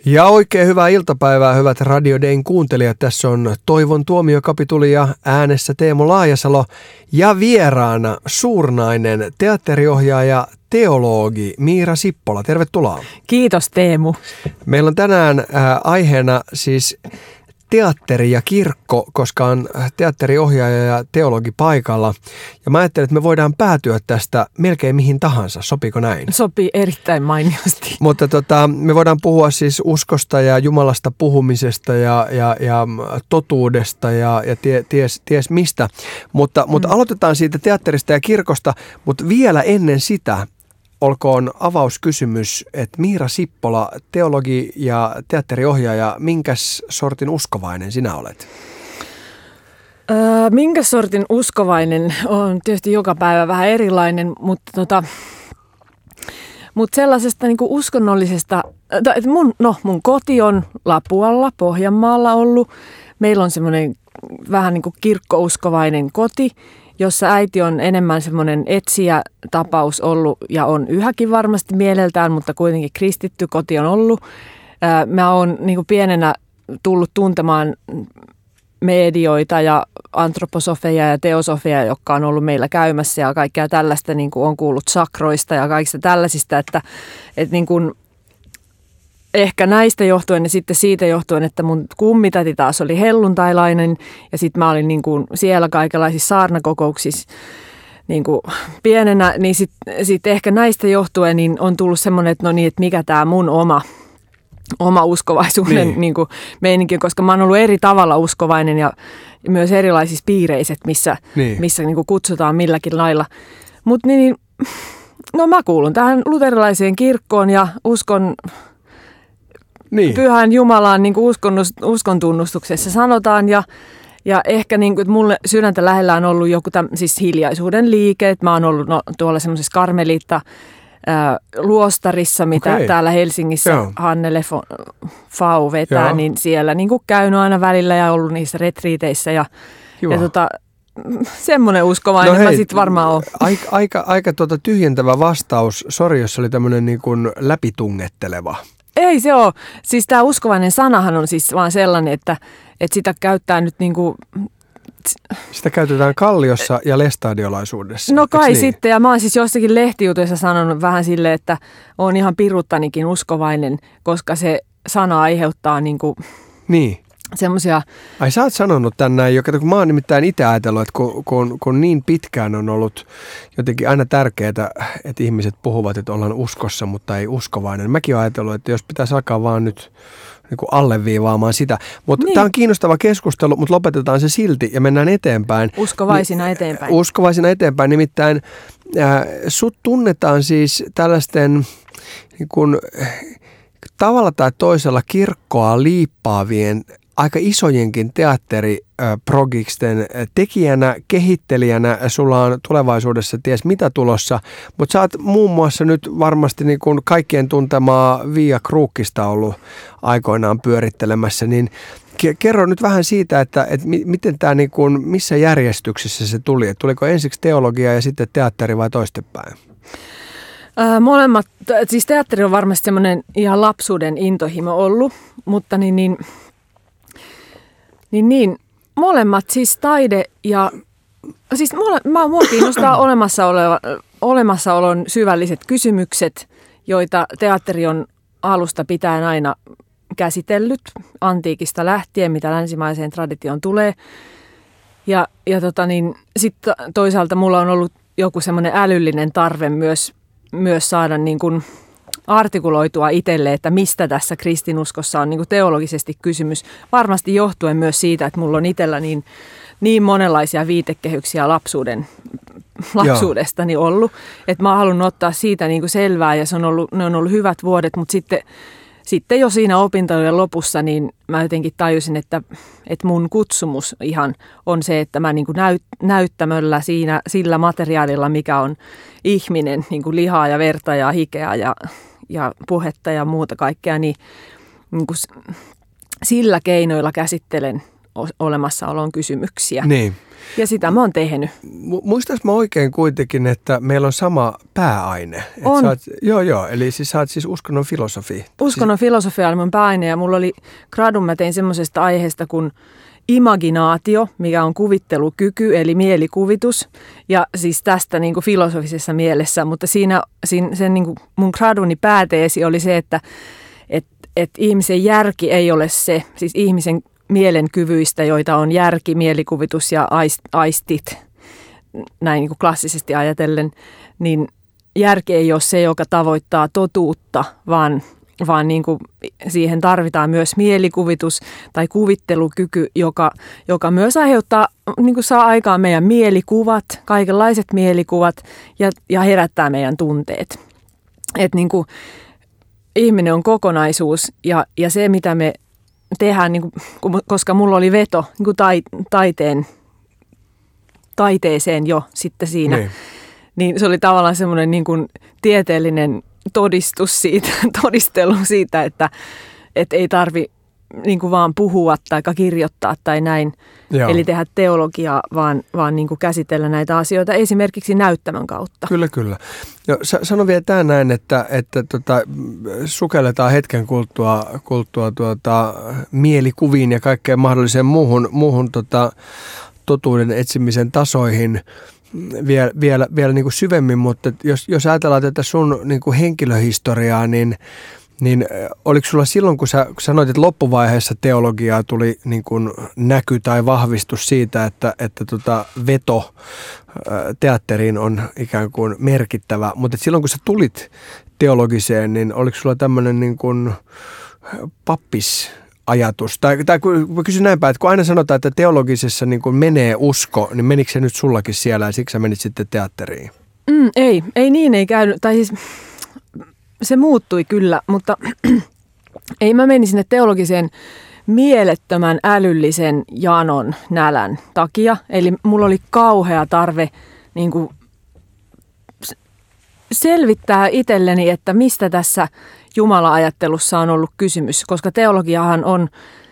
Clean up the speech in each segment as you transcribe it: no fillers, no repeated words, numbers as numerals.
Ja oikein hyvää iltapäivää, hyvät Radio Dayn kuuntelijat. Tässä on Toivon tuomiokapituli ja äänessä Teemu Laajasalo ja vieraana suurnainen teatteriohjaaja, teologi Miira Sippola. Tervetuloa. Kiitos Teemu. Meillä on tänään aiheena siis teatteri ja kirkko, koska on teatteriohjaaja ja teologi paikalla. Ja mä ajattelin, että me voidaan päätyä tästä melkein mihin tahansa. Sopiiko näin? Sopii erittäin mainiosti. Mutta me voidaan puhua siis uskosta ja Jumalasta puhumisesta ja totuudesta ja ties mistä. Mutta aloitetaan siitä teatterista ja kirkosta, mutta vielä ennen sitä olkoon avauskysymys, että Miira Sippola, teologi ja teatteriohjaaja, minkäs sortin uskovainen sinä olet? Minkä sortin uskovainen on tietysti joka päivä vähän erilainen, mutta sellaisesta niin kuin uskonnollisesta, että mun koti on Lapualla, Pohjanmaalla ollut. Meillä on semmoinen vähän niin kuin kirkkouskovainen koti, jossa äiti on enemmän semmoinen etsijätapaus ollut ja on yhäkin varmasti mieleltään, mutta kuitenkin kristitty koti on ollut. Mä oon niin kuin pienenä tullut tuntemaan medioita ja antroposofeja ja teosofeja, jotka on ollut meillä käymässä ja kaikkea tällaista, niin kuin on kuullut sakroista ja kaikista tällaisista, että niin kuin ehkä näistä johtuen ja sitten siitä johtuen, että mun kummitäti taas oli helluntailainen ja sitten mä olin niin kuin siellä kaikenlaisissa saarnakokouksissa niin kuin pienenä, niin sitten ehkä näistä johtuen niin on tullut semmoinen, että no niin, että mikä tämä mun oma uskovaisuuden niin kuin meininki, koska mä oon ollut eri tavalla uskovainen ja myös erilaisissa piireissä, missä niin kuin kutsutaan milläkin lailla. Mutta no mä kuulun tähän luterilaiseen kirkkoon ja uskon Pyhän Jumalaan niin kuin uskon tunnustuksessa sanotaan ja ehkä niin kuin, että mulle sydäntä lähellä on ollut joku siis hiljaisuuden liike, että mä oon ollut tuolla semmoisessa karmeliitta luostarissa, mitä täällä Helsingissä Hannele Fau vetää, niin siellä niin kuin käynyt aina välillä ja ollut niissä retriiteissä ja semmoinen uskovainen mä sitten varmaan oon. Aika tyhjentävä vastaus. Sori, jos oli tämmöinen niin kuin läpitungetteleva. Ei se ole. Siis tämä uskovainen sanahan on siis vaan sellainen, että sitä käyttää nyt niin kuin sitä käytetään Kalliossa ja lestadiolaisuudessa. No kai sitten, ja mä oon siis jossakin lehtijutuissa sanonut vähän silleen, että oon ihan piruttanikin uskovainen, koska se sana aiheuttaa niin semmoisia. Ai sä oot sanonut tän näin, kun mä oon nimittäin itse ajatellut, että kun niin pitkään on ollut jotenkin aina tärkeää, että ihmiset puhuvat, että ollaan uskossa, mutta ei uskovainen. Mäkin oon ajatellut, että jos pitäisi alkaa vaan nyt niin kuin alleviivaamaan sitä. Mutta tämä on kiinnostava keskustelu, mutta lopetetaan se silti ja mennään eteenpäin. Uskovaisina eteenpäin. Uskovaisina eteenpäin. Nimittäin sut tunnetaan siis tällaisten niin kuin, tavalla tai toisella kirkkoa liippaavien aika isojenkin teatteriprogiksten tekijänä, kehittelijänä. Sulla on tulevaisuudessa ties mitä tulossa, mutta sä oot muun muassa nyt varmasti niin kuin kaikkien tuntemaa Via Crucista ollut aikoinaan pyörittelemässä, niin kerro nyt vähän siitä, että miten tämä niin kuin, missä järjestyksessä se tuli? Et tuliko ensiksi teologia ja sitten teatteri vai toistepäin? Molemmat, siis teatteri on varmasti semmoinen ihan lapsuuden intohimo ollut, mutta molemmat siis taide ja siis mua kiinnostaa olemassaolon syvälliset kysymykset, joita teatteri on alusta pitäen aina käsitellyt antiikista lähtien, mitä länsimaiseen traditioon tulee. Ja sitten toisaalta mulla on ollut joku semmoinen älyllinen tarve myös saada niin kuin artikuloitua itselle, että mistä tässä kristinuskossa on niin kuin teologisesti kysymys. Varmasti johtuen myös siitä, että mulla on itsellä niin monenlaisia viitekehyksiä lapsuudestani ollut, että mä oon halunnut ottaa siitä niin kuin selvää ja ne on ollut hyvät vuodet, mutta sitten jo siinä opintojen lopussa niin mä jotenkin tajusin, että mun kutsumus ihan on se, että mä niin kuin näyttämöllä sillä materiaalilla, mikä on ihminen, niin kuin lihaa ja verta ja hikeä ja puhetta ja muuta kaikkea, niin kuin sillä keinoilla käsittelen olemassaolon kysymyksiä. Niin. Ja sitä mä oon tehnyt. Muistaisi mä oikein kuitenkin, että meillä on sama pääaine. On. Joo. Eli siis sä oot siis uskonnon filosofi. Uskonnon filosofia oli mun pääaine ja mulla oli gradun, mä tein semmoisesta aiheesta kuin imaginaatio, mikä on kuvittelukyky eli mielikuvitus. Ja siis tästä niin kuin filosofisessa mielessä, mutta siinä sen niin kuin mun graduni pääteesi oli se, että ihmisen järki ei ole se, siis ihmisen mielenkyvyistä, joita on järki, mielikuvitus ja aistit, näin niin kuin klassisesti ajatellen, niin järki ei ole se, joka tavoittaa totuutta, vaan niin kuin siihen tarvitaan myös mielikuvitus tai kuvittelukyky, joka myös aiheuttaa, niin kuin saa aikaan meidän mielikuvat, kaikenlaiset mielikuvat ja herättää meidän tunteet. Että niin kuin ihminen on kokonaisuus ja se, mitä me tehdään, niin kuin, koska mulla oli veto niin kuin taiteeseen jo sitten siinä, niin se oli tavallaan semmoinen niin kuin tieteellinen todistelu siitä, että ei tarvi niin kuin vaan puhua tai kirjoittaa tai näin, Joo. Eli tehdä teologiaa, vaan niin kuin käsitellä näitä asioita esimerkiksi näyttämön kautta. Kyllä. Jo, sano vielä tämä näin, että sukelletaan hetken kuluttua mielikuviin ja kaikkeen mahdolliseen muuhun totuuden etsimisen tasoihin vielä niin kuin syvemmin, mutta jos ajatellaan tätä sun niin kuin henkilöhistoriaa, niin oliko sulla silloin, kun sä sanoit, että loppuvaiheessa teologiaa tuli niin kuin näky tai vahvistus siitä, että veto teatteriin on ikään kuin merkittävä, mutta silloin kun sä tulit teologiseen, niin oliko sulla tämmöinen niin kuin pappisajatus? Tai kun kysyn näinpä, että kun aina sanotaan, että teologisessa niin kuin menee usko, niin menikö se nyt sullakin siellä ja siksi sä menit sitten teatteriin? Ei niin, ei käynyt. Tai siis se muuttui kyllä, mutta ei mä menin sinne teologiseen mielettömän älyllisen janon nälän takia. Eli mulla oli kauhea tarve niin kuin selvittää itselleni, että mistä tässä Jumala-ajattelussa on ollut kysymys. Koska teologiahan on,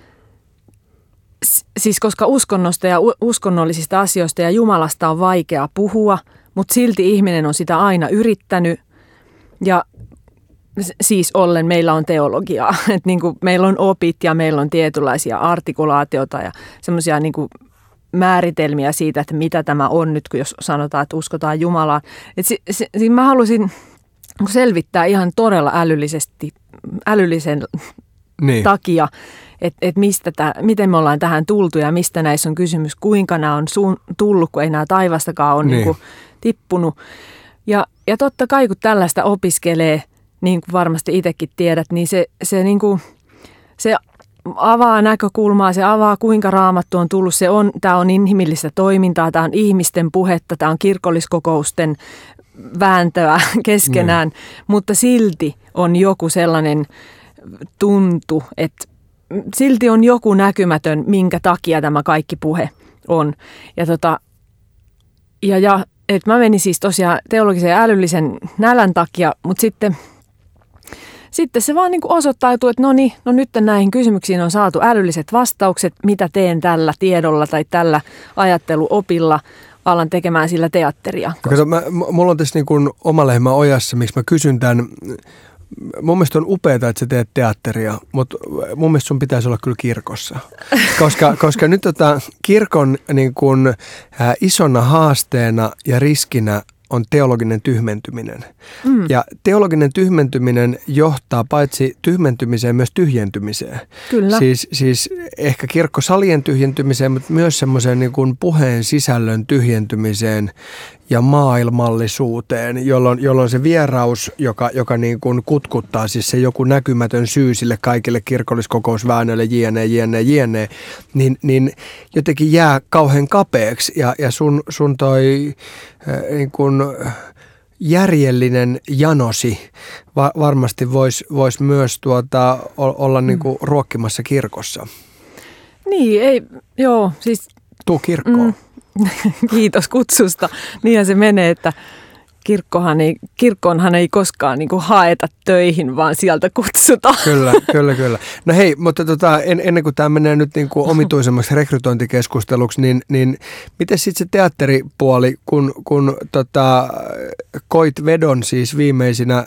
siis koska uskonnosta ja uskonnollisista asioista ja Jumalasta on vaikea puhua, mutta silti ihminen on sitä aina yrittänyt ja siis ollen meillä on teologiaa, että niin kuin meillä on opit ja meillä on tietynlaisia artikulaatioita ja semmoisia niin kuin määritelmiä siitä, että mitä tämä on nyt, kun jos sanotaan, että uskotaan Jumalaan. Siinä mä halusin selvittää ihan todella älyllisen takia, että miten me ollaan tähän tultu ja mistä näissä on kysymys, kuinka nämä on tullut, kun ei nämä taivastakaan ole niin kuin tippunut. Ja totta kai, kun tällaista opiskelee, niin kuin varmasti itsekin tiedät, niin se avaa näkökulmaa, se avaa kuinka Raamattu on tullut. Tämä on inhimillistä toimintaa, tämä on ihmisten puhetta, tämä on kirkolliskokousten vääntöä keskenään, mutta silti on joku sellainen tuntu, että silti on joku näkymätön, minkä takia tämä kaikki puhe on. Ja että mä menin siis tosiaan teologisen ja älyllisen nälän takia, mutta sitten se vaan niin kuin osoittautui, että no nyt näihin kysymyksiin on saatu älylliset vastaukset, mitä teen tällä tiedolla tai tällä ajatteluopilla, alan tekemään sillä teatteria. Kato, mulla on tässä niin kuin oma lehmä ojassa, miksi mä kysyn tämän. Mun mielestä on upeaa, että sä teet teatteria, mutta mun mielestä sun pitäisi olla kyllä kirkossa. Koska nyt kirkon niin kuin, isona haasteena ja riskinä on teologinen tyhmentyminen. Ja teologinen tyhmentyminen johtaa paitsi tyhmentymiseen myös tyhjentymiseen. Kyllä. Siis ehkä kirkkosalien tyhjentymiseen, mutta myös semmoiseen niin kuin puheen sisällön tyhjentymiseen ja maailmallisuuteen, jolloin se vieraus, joka niin kuin kutkuttaa, siis se joku näkymätön syy sille kaikille kirkolliskokousväännöille, jne, niin jotenkin jää kauhean kapeaksi ja sun toi niin kuin järjellinen janosi varmasti vois myös olla niin kuin ruokkimassa kirkossa. Niin, siis tuu kirkkoon. Kiitos kutsusta. Niinhän se menee, että kirkkoonhan ei koskaan niin kuin haeta töihin, vaan sieltä kutsutaan. Kyllä. No hei, mutta ennen kuin tämä menee nyt niin kuin omituisemmaksi rekrytointikeskusteluksi, niin miten sitten se teatteripuoli, kun koit vedon siis viimeisinä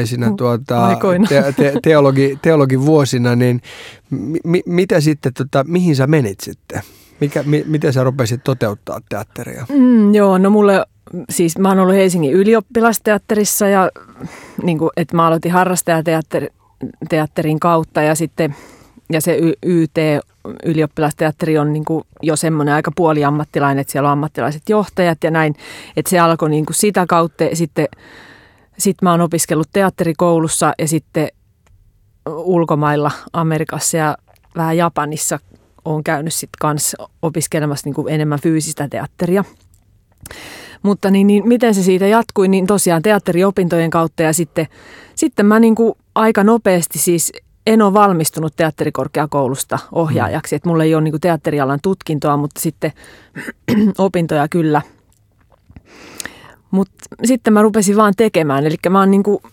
teologivuosina, niin mitä sitten, mihin sä menit sitten? Miten sä rupesit toteuttaa teatteria? Joo, no siis mä oon ollut Helsingin ylioppilasteatterissa ja niin kuin, että mä aloitin harrastajateatterin kautta ja sitten se YT ylioppilasteatteri on niin kuin jo semmoinen aika puoliammattilainen, että siellä on ammattilaiset johtajat ja näin, että se alkoi niin kuin sitä kautta. Sitten mä oon opiskellut teatterikoulussa ja sitten ulkomailla Amerikassa ja vähän Japanissa olen käynyt sitten kanssa opiskelemassa niin kuin enemmän fyysistä teatteria. Mutta niin, miten se siitä jatkui, niin tosiaan teatteriopintojen kautta ja sitten mä niin kuin aika nopeasti siis en ole valmistunut teatterikorkeakoulusta ohjaajaksi. Että mulla ei ole niin kuin teatterialan tutkintoa, mutta sitten opintoja kyllä. Mutta sitten mä rupesin vaan tekemään, eli mä oon niin kuin,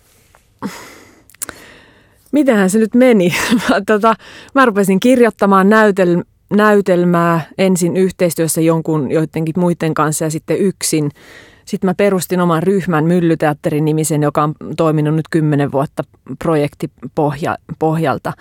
mitenhän se nyt meni? Mä rupesin kirjoittamaan näytelmää ensin yhteistyössä joidenkin muiden kanssa ja sitten yksin. Sitten mä perustin oman ryhmän Myllyteatterin nimisen, joka on toiminut nyt 10 vuotta projektipohjalta.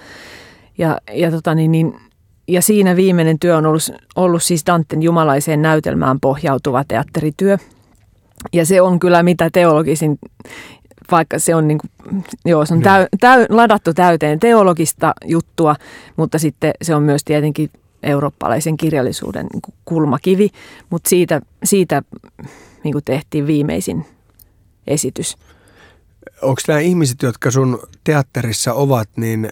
Ja siinä viimeinen työ on ollut siis Danten jumalaiseen näytelmään pohjautuva teatterityö. Ja se on kyllä mitä teologisin, vaikka se on, se on ladattu täyteen teologista juttua, mutta sitten se on myös tietenkin eurooppalaisen kirjallisuuden kulmakivi, mutta siitä niin kuin tehtiin viimeisin esitys. Onko nämä ihmiset, jotka sun teatterissa ovat,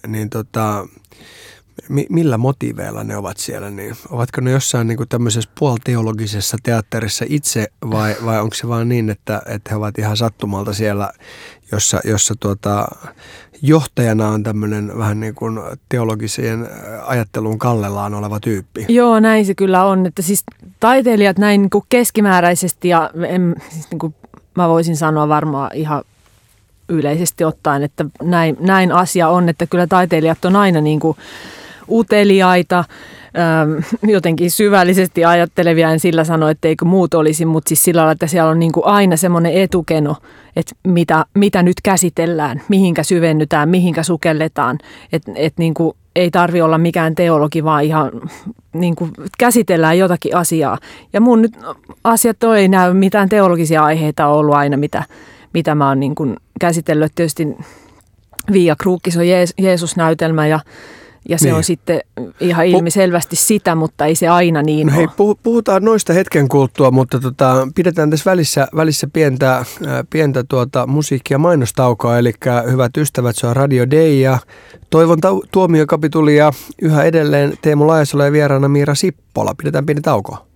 millä motiiveilla ne ovat siellä? Niin ovatko ne jossain niin kuin tämmöisessä puolteologisessa teatterissa itse vai onko se vaan niin, että he ovat ihan sattumalta siellä, jossa johtajana on tämmöinen vähän niin kuin teologiseen ajatteluun kallellaan oleva tyyppi? Joo, näin se kyllä on. Että siis taiteilijat näin niin kuin keskimääräisesti ja niin kuin mä voisin sanoa varmaan ihan yleisesti ottaen, että näin asia on, että kyllä taiteilijat on aina niin kuin uteliaita, jotenkin syvällisesti ajattelevia, en sillä sano, etteikö muut olisi, mutta siis sillä lailla, että siellä on niin kuin aina semmoinen etukeno, että mitä nyt käsitellään, mihinkä syvennytään, mihinkä sukelletaan, että niin kuin ei tarvitse olla mikään teologi, vaan ihan niin kuin käsitellään jotakin asiaa. Ja mun nyt asiat ei näy mitään teologisia aiheita ollut aina, mitä mä oon niin kuin käsitellyt. Tietysti Via Crucis on Jeesus-näytelmä ja se on sitten ihan ilmiselvästi sitä, mutta ei se aina niin ole. Hei, puhutaan noista hetken kuluttua, mutta pidetään tässä välissä pientä musiikki- ja mainostaukoa. Eli hyvät ystävät, se on Radio Day ja Toivon tuomiokapitulia yhä edelleen Teemu Laajasalo ja vieraana Miira Sippola. Pidetään pieni tauko.